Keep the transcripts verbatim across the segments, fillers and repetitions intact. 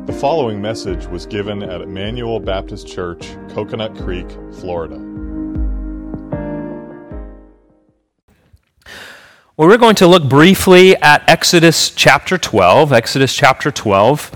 The following message was given at Emmanuel Baptist Church, Coconut Creek, Florida. Well, we're going to look briefly at Exodus chapter twelve, Exodus chapter twelve,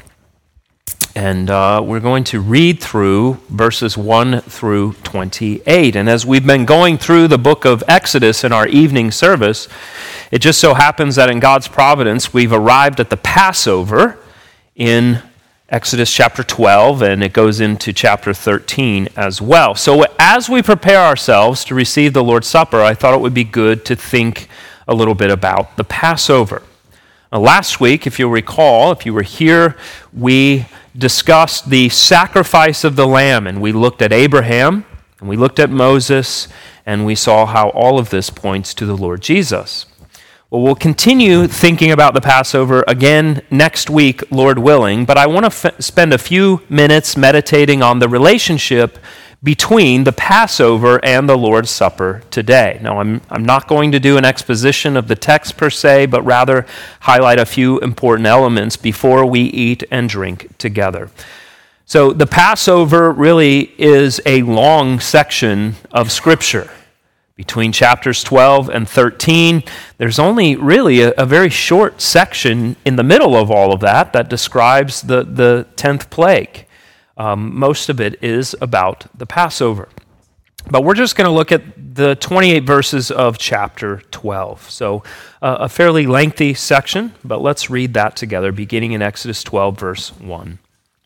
and uh, we're going to read through verses one through twenty-eight. And as we've been going through the book of Exodus in our evening service, it just so happens that in God's providence, we've arrived at the Passover in Exodus chapter twelve, and it goes into chapter thirteen as well. So as we prepare ourselves to receive the Lord's Supper, I thought it would be good to think a little bit about the Passover. Now, last week, if you'll recall, if you were here, we discussed the sacrifice of the lamb, and we looked at Abraham, and we looked at Moses, and we saw how all of this points to the Lord Jesus. Well, we'll continue thinking about the Passover again next week, Lord willing, but I want to f- spend a few minutes meditating on the relationship between the Passover and the Lord's Supper today. Now, I'm, I'm not going to do an exposition of the text per se, but rather highlight a few important elements before we eat and drink together. So the Passover really is a long section of Scripture. Between chapters twelve and thirteen, there's only really a, a very short section in the middle of all of that that describes the, the tenth plague. Um, most of it is about the Passover. But we're just going to look at the twenty-eight verses of chapter twelve. So uh, a fairly lengthy section, but let's read that together, beginning in Exodus twelve, verse one.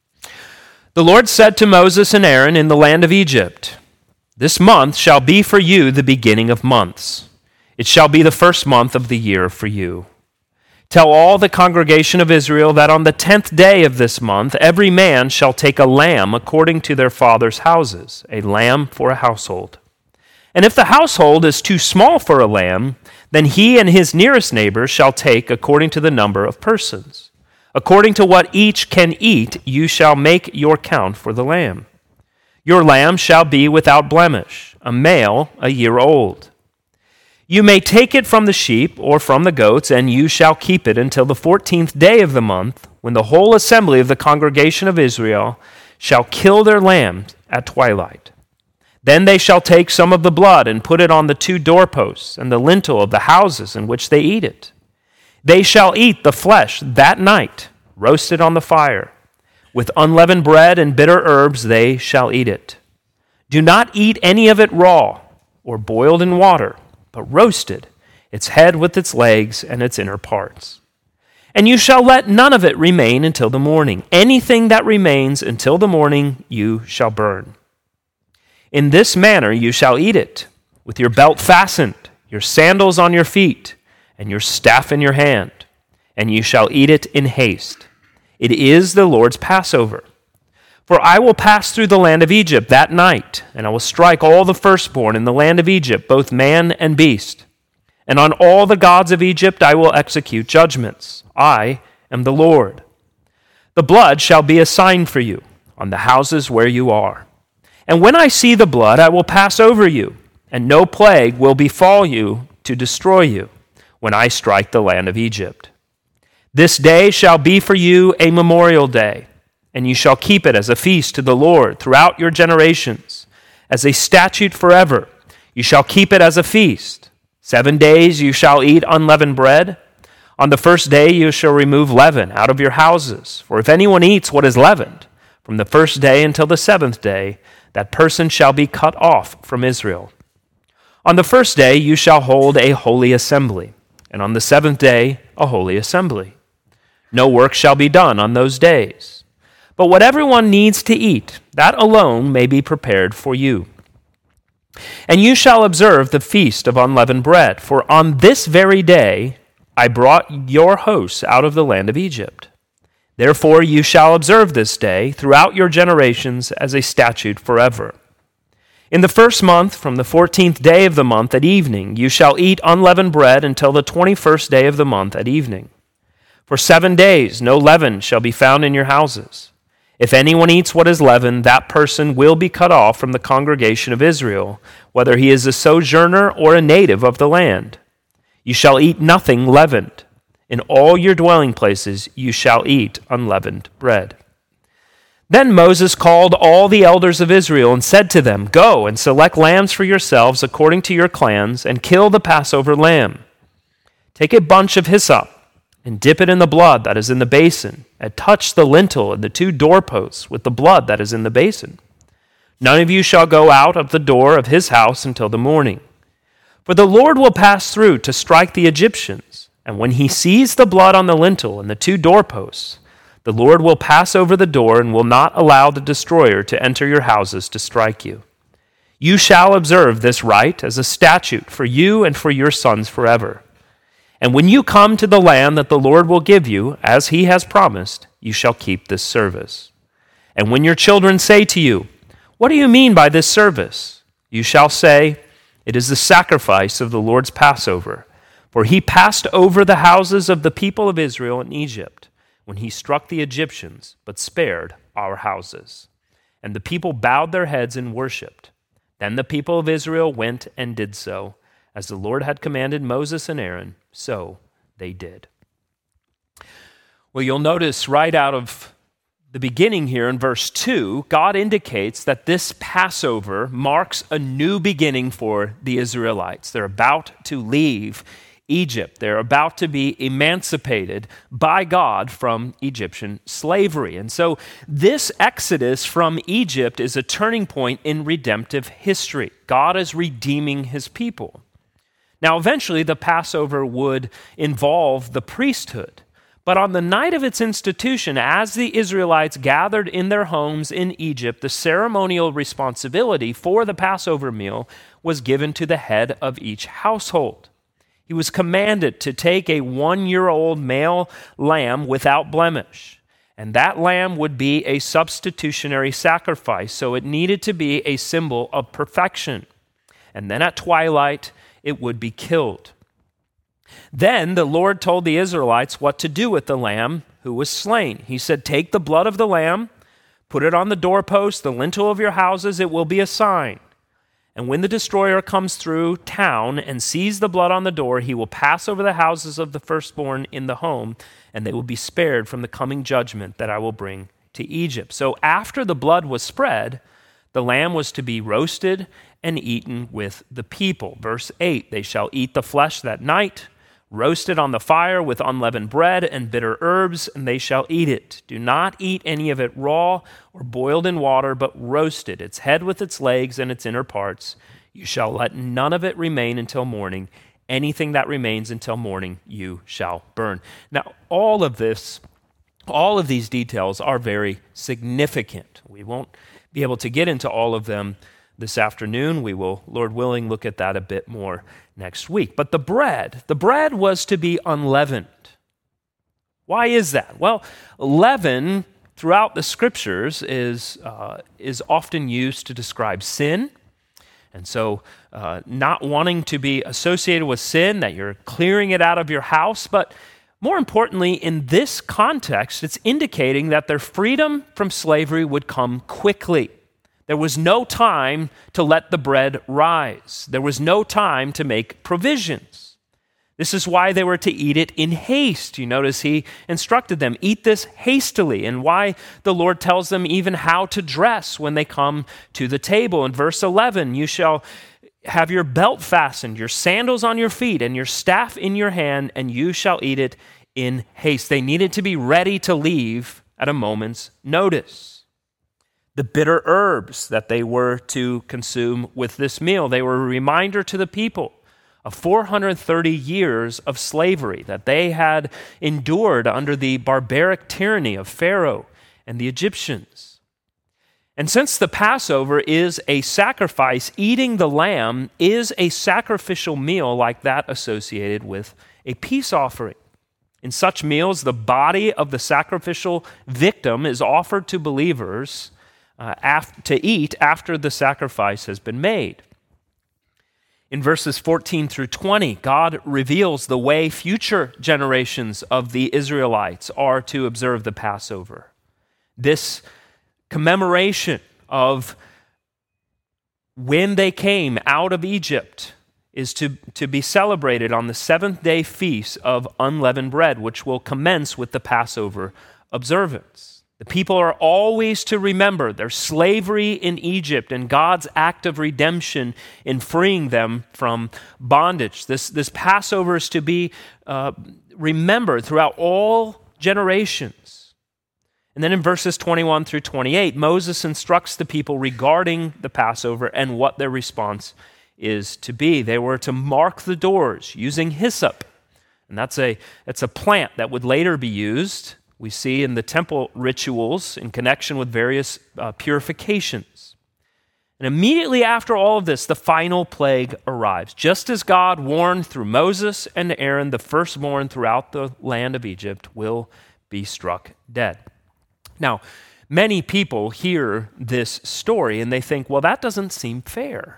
The Lord said to Moses and Aaron in the land of Egypt, "This month shall be for you the beginning of months. It shall be the first month of the year for you. Tell all the congregation of Israel that on the tenth day of this month every man shall take a lamb according to their father's houses, a lamb for a household. And if the household is too small for a lamb, then he and his nearest neighbor shall take according to the number of persons. According to what each can eat, you shall make your count for the lamb. Your lamb shall be without blemish, a male a year old. You may take it from the sheep or from the goats, and you shall keep it until the fourteenth day of the month, when the whole assembly of the congregation of Israel shall kill their lambs at twilight. Then they shall take some of the blood and put it on the two doorposts and the lintel of the houses in which they eat it. They shall eat the flesh that night, roasted on the fire. With unleavened bread and bitter herbs they shall eat it. Do not eat any of it raw or boiled in water, but roasted, its head with its legs and its inner parts. And you shall let none of it remain until the morning. Anything that remains until the morning you shall burn. In this manner you shall eat it, with your belt fastened, your sandals on your feet, and your staff in your hand, and you shall eat it in haste. It is the Lord's Passover. For I will pass through the land of Egypt that night, and I will strike all the firstborn in the land of Egypt, both man and beast. And on all the gods of Egypt I will execute judgments. I am the Lord. The blood shall be a sign for you on the houses where you are. And when I see the blood, I will pass over you, and no plague will befall you to destroy you when I strike the land of Egypt. This day shall be for you a memorial day, and you shall keep it as a feast to the Lord throughout your generations. As a statute forever, you shall keep it as a feast. Seven days you shall eat unleavened bread. On the first day you shall remove leaven out of your houses. For if anyone eats what is leavened, from the first day until the seventh day, that person shall be cut off from Israel. On the first day you shall hold a holy assembly, and on the seventh day a holy assembly. No work shall be done on those days. But what everyone needs to eat, that alone may be prepared for you. And you shall observe the feast of unleavened bread, for on this very day I brought your hosts out of the land of Egypt. Therefore you shall observe this day throughout your generations as a statute forever. In the first month, from the fourteenth day of the month at evening, you shall eat unleavened bread until the twenty-first day of the month at evening. For seven days no leaven shall be found in your houses. If anyone eats what is leavened, that person will be cut off from the congregation of Israel, whether he is a sojourner or a native of the land. You shall eat nothing leavened. In all your dwelling places you shall eat unleavened bread. Then Moses called all the elders of Israel and said to them, "Go and select lambs for yourselves according to your clans, and kill the Passover lamb. Take a bunch of hyssop and dip it in the blood that is in the basin, and touch the lintel and the two doorposts with the blood that is in the basin. None of you shall go out of the door of his house until the morning. For the Lord will pass through to strike the Egyptians, and when he sees the blood on the lintel and the two doorposts, the Lord will pass over the door and will not allow the destroyer to enter your houses to strike you. You shall observe this rite as a statute for you and for your sons forever. And when you come to the land that the Lord will give you, as he has promised, you shall keep this service. And when your children say to you, 'What do you mean by this service?' you shall say, 'It is the sacrifice of the Lord's Passover. For he passed over the houses of the people of Israel in Egypt, when he struck the Egyptians, but spared our houses.' And the people bowed their heads and worshipped. Then the people of Israel went and did so. As the Lord had commanded Moses and Aaron, so they did." Well, you'll notice right out of the beginning here in verse two, God indicates that this Passover marks a new beginning for the Israelites. They're about to leave Egypt. They're about to be emancipated by God from Egyptian slavery. And so this exodus from Egypt is a turning point in redemptive history. God is redeeming his people. Now, eventually, the Passover would involve the priesthood. But on the night of its institution, as the Israelites gathered in their homes in Egypt, the ceremonial responsibility for the Passover meal was given to the head of each household. He was commanded to take a one-year-old male lamb without blemish, and that lamb would be a substitutionary sacrifice, so it needed to be a symbol of perfection. And then at twilight, it would be killed. Then the Lord told the Israelites what to do with the lamb who was slain. He said, "Take the blood of the lamb, put it on the doorpost, the lintel of your houses, it will be a sign. And when the destroyer comes through town and sees the blood on the door, he will pass over the houses of the firstborn in the home, and they will be spared from the coming judgment that I will bring to Egypt." So after the blood was spread, the lamb was to be roasted and eaten with the people. Verse eight, "They shall eat the flesh that night, roasted on the fire with unleavened bread and bitter herbs, and they shall eat it. Do not eat any of it raw or boiled in water, but roasted, its head with its legs and its inner parts. You shall let none of it remain until morning. Anything that remains until morning you shall burn." Now, all of this, all of these details are very significant. We won't be able to get into all of them this afternoon. We will, Lord willing, look at that a bit more next week. But the bread, the bread was to be unleavened. Why is that? Well, leaven throughout the scriptures is, uh, is often used to describe sin. And so uh, not wanting to be associated with sin, that you're clearing it out of your house. But more importantly, in this context, it's indicating that their freedom from slavery would come quickly. There was no time to let the bread rise. There was no time to make provisions. This is why they were to eat it in haste. You notice he instructed them, eat this hastily, and why the Lord tells them even how to dress when they come to the table. In verse eleven, you shall have your belt fastened, your sandals on your feet, and your staff in your hand, and you shall eat it in haste. They needed to be ready to leave at a moment's notice. The bitter herbs that they were to consume with this meal, they were a reminder to the people of four hundred thirty years of slavery that they had endured under the barbaric tyranny of Pharaoh and the Egyptians. And since the Passover is a sacrifice, eating the lamb is a sacrificial meal like that associated with a peace offering. In such meals, the body of the sacrificial victim is offered to believers Uh, af- to eat after the sacrifice has been made. In verses fourteen through twenty, God reveals the way future generations of the Israelites are to observe the Passover. This commemoration of when they came out of Egypt is to, to be celebrated on the seventh day feast of unleavened bread, which will commence with the Passover observance. The people are always to remember their slavery in Egypt and God's act of redemption in freeing them from bondage. This, this Passover is to be uh, remembered throughout all generations. And then in verses twenty-one through twenty-eight, Moses instructs the people regarding the Passover and what their response is to be. They were to mark the doors using hyssop. And that's a, that's a plant that would later be used, we see in the temple rituals in connection with various uh, purifications. And immediately after all of this, the final plague arrives. Just as God warned through Moses and Aaron, the firstborn throughout the land of Egypt will be struck dead. Now, many people hear this story and they think, well, that doesn't seem fair.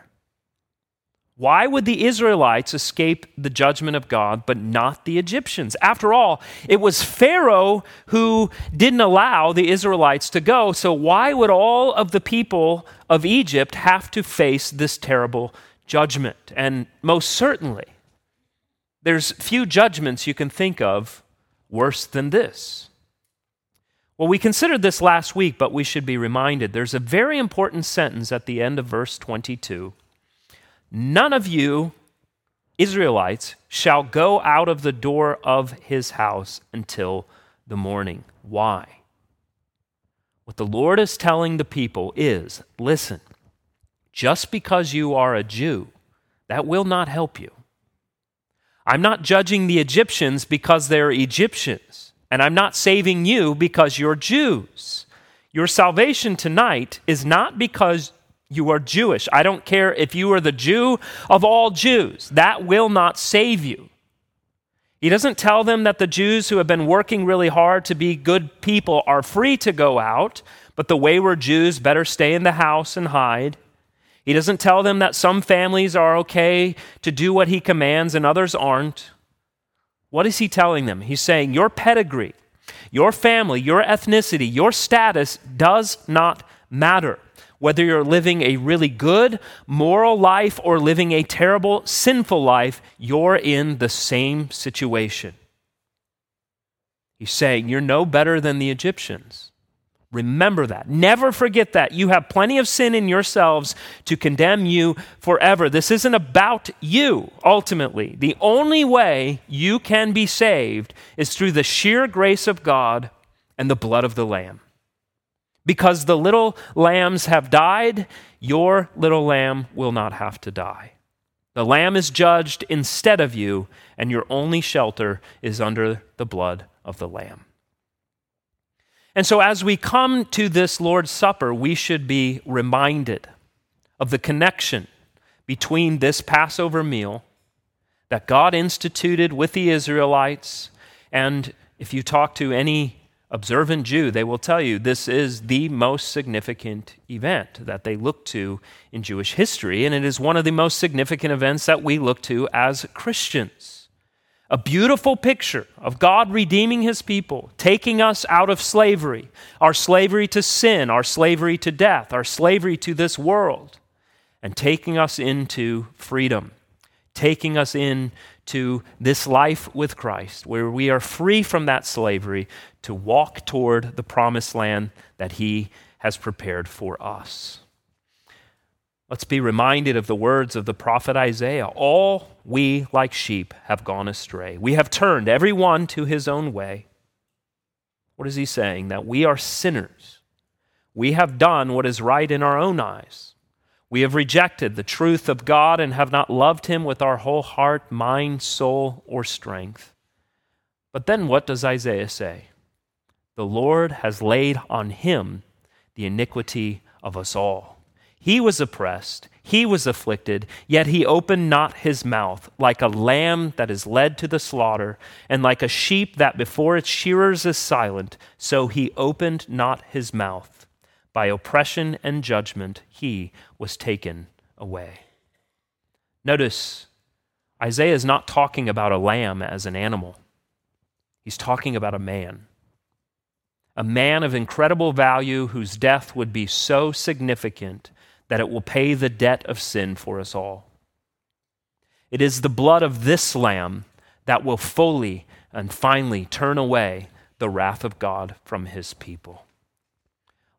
Why would the Israelites escape the judgment of God, but not the Egyptians? After all, it was Pharaoh who didn't allow the Israelites to go, so why would all of the people of Egypt have to face this terrible judgment? And most certainly, there's few judgments you can think of worse than this. Well, we considered this last week, but we should be reminded there's a very important sentence at the end of verse twenty-two. None of you Israelites shall go out of the door of his house until the morning. Why? What the Lord is telling the people is, listen, just because you are a Jew, that will not help you. I'm not judging the Egyptians because they're Egyptians, and I'm not saving you because you're Jews. Your salvation tonight is not because you are Jewish. I don't care if you are the Jew of all Jews. That will not save you. He doesn't tell them that the Jews who have been working really hard to be good people are free to go out, but the wayward Jews better stay in the house and hide. He doesn't tell them that some families are okay to do what he commands and others aren't. What is he telling them? He's saying your pedigree, your family, your ethnicity, your status does not matter. Whether you're living a really good, moral life or living a terrible, sinful life, you're in the same situation. He's saying you're no better than the Egyptians. Remember that. Never forget that. You have plenty of sin in yourselves to condemn you forever. This isn't about you, ultimately. The only way you can be saved is through the sheer grace of God and the blood of the Lamb. Because the little lambs have died, your little lamb will not have to die. The lamb is judged instead of you, and your only shelter is under the blood of the Lamb. And so as we come to this Lord's Supper, we should be reminded of the connection between this Passover meal that God instituted with the Israelites. And if you talk to any observant Jew, they will tell you this is the most significant event that they look to in Jewish history, and it is one of the most significant events that we look to as Christians. A beautiful picture of God redeeming his people, taking us out of slavery, our slavery to sin, our slavery to death, our slavery to this world, and taking us into freedom, taking us into this life with Christ, where we are free from that slavery to walk toward the promised land that he has prepared for us. Let's be reminded of the words of the prophet Isaiah. All we like sheep have gone astray. We have turned every one to his own way. What is he saying? That we are sinners. We have done what is right in our own eyes. We have rejected the truth of God and have not loved him with our whole heart, mind, soul, or strength. But then what does Isaiah say? The Lord has laid on him the iniquity of us all. He was oppressed, he was afflicted, yet he opened not his mouth, like a lamb that is led to the slaughter, and like a sheep that before its shearers is silent, so he opened not his mouth. By oppression and judgment he was taken away. Notice, Isaiah is not talking about a lamb as an animal. He's talking about a man. A man of incredible value whose death would be so significant that it will pay the debt of sin for us all. It is the blood of this lamb that will fully and finally turn away the wrath of God from his people.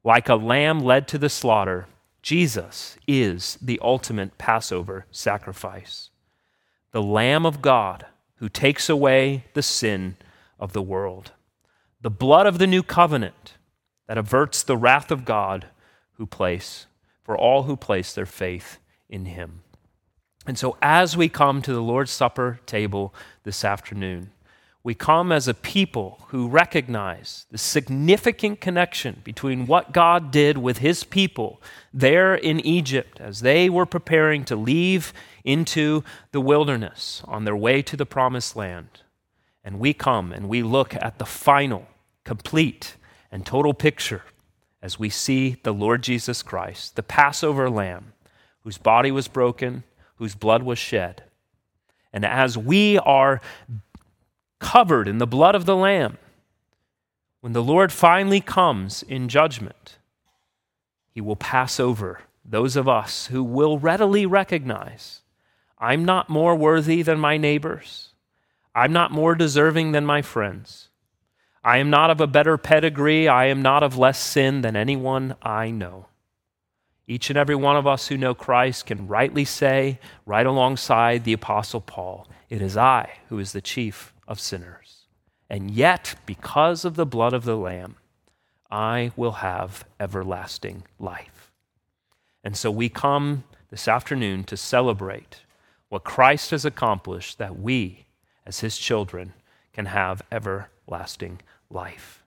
Like a lamb led to the slaughter, Jesus is the ultimate Passover sacrifice, the Lamb of God who takes away the sin of the world, the blood of the new covenant that averts the wrath of God who place for all who place their faith in him. And so as we come to the Lord's Supper table this afternoon, we come as a people who recognize the significant connection between what God did with his people there in Egypt as they were preparing to leave into the wilderness on their way to the promised land. And we come and we look at the final, complete, and total picture as we see the Lord Jesus Christ, the Passover lamb, whose body was broken, whose blood was shed. And as we are covered in the blood of the Lamb, when the Lord finally comes in judgment, he will pass over those of us who will readily recognize, I'm not more worthy than my neighbors. I'm not more deserving than my friends. I am not of a better pedigree. I am not of less sin than anyone I know. Each and every one of us who know Christ can rightly say, right alongside the Apostle Paul, it is I who is the chief of sinners. And yet, because of the blood of the Lamb, I will have everlasting life. And so we come this afternoon to celebrate what Christ has accomplished, that we, as his children, can have everlasting life.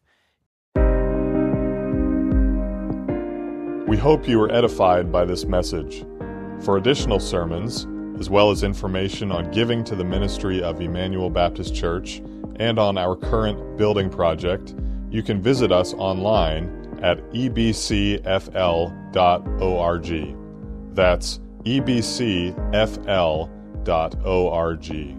We hope you were edified by this message. For additional sermons, as well as information on giving to the ministry of Emmanuel Baptist Church and on our current building project, you can visit us online at e b c f l dot org. That's e b c f l dot org.